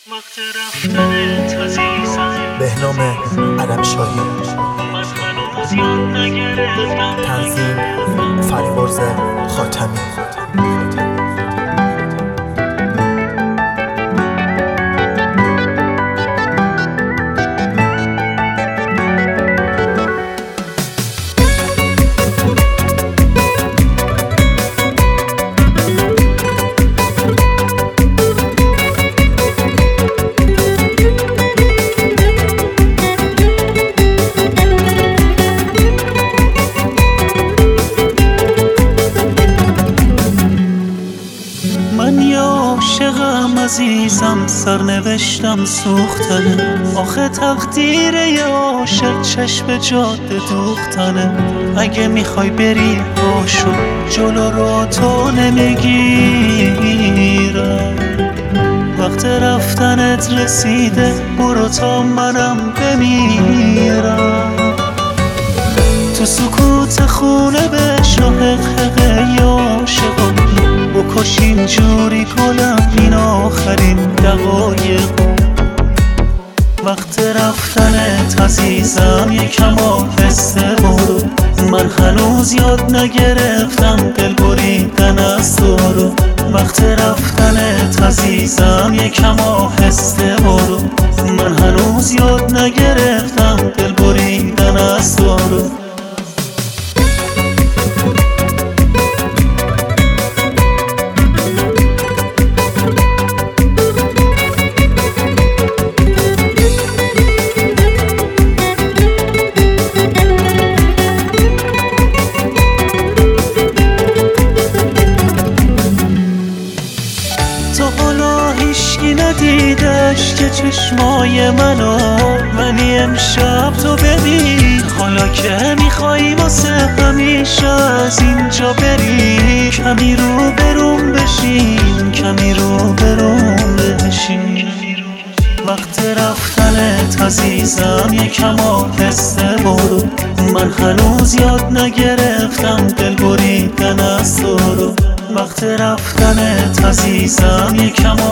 وقت رفتنت عزیزم بهنام علمشاهی، من هنوز یاد نگرفتم تنظیم فریبرز خاتمی. من یه عاشقم عزیزم، سرنوشتم سوختنه. آخه تقدیر یه عاشق چشم جاده دوختنه. اگه میخوای بری باشو جلو رو تو نمیگیرم. وقت رفتنت رسیده، برو تا منم بمیرم. تو سکوت خونه بشنو حقحقه ی عاشقم، بکش اینجوری گلم این آخرین دقایق. وقت رفتنت عزیزم یکم آهسته برو، من هنوز یاد نگرفتم دل بریدن از تو رو. وقت رفتنت عزیزم یکم آهسته برو، من هنوز یاد نگرفتم دل بریدن از تو رو. تا حالا هیشکی ندیدش که چشمای منو، ولی امشب تو ببین. حالا که میخوایی واسه همیشه از اینجا بری، کمی رو بروم بشین، کمی رو بروم بشین. وقت رفتنت عزیزم یکم آهسته برو، من هنوز یاد نگرفتم دل بریدن از تو رو. وقت رفتنت عزیزم یکم